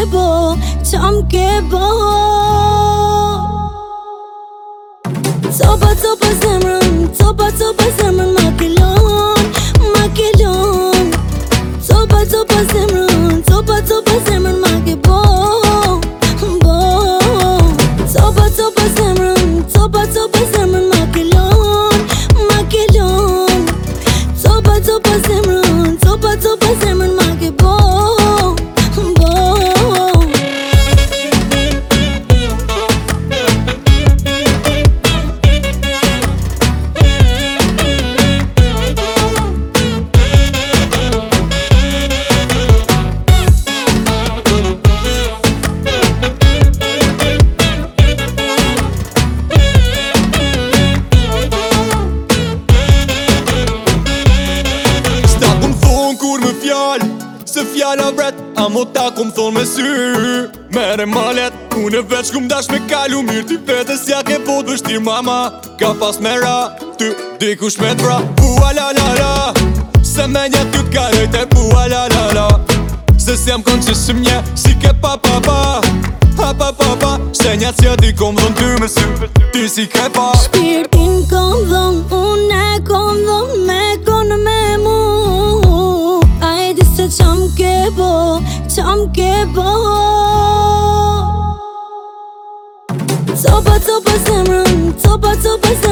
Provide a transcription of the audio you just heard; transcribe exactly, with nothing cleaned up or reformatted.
bo, qam ke bo. Copa, copa zemrën, copa, copa zemrën ma ke lon, ma ke lon. Copa, copa zemrën, copa, copa zemrën ma ke bo, bo. Copa, copa zemrën, copa, copa zemrën ma ke lon, ma ke lon. Copa, copa zemrën, copa, copa zemrën ma ke bo, bo. Se fjalla vret, a mo ta kom thon me sy. Mere ma let, unë veç kum dash me kalu mirë. Ty vetës ja ke pot vështir mama, ka pas me ra, ty dikush me t'vra. Pua la la la, se me nja ty t'ka rejte. Pua la la la, se s'jam kon që shëm nje, si ke pa pa pa. Ha pa pa pa, shenja që ti kom dhon ty me sy, ty si ke pa. Shpirtin kom dhon, unë e kom dhon me konë me mu. Qam ke bo, qam ke bo. Copa, copa zemrën, copa, copa zemrën